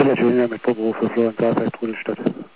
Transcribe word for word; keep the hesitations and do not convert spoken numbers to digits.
Village Junior mit Vorberuf für Florian Garfeld, Rudelstadt.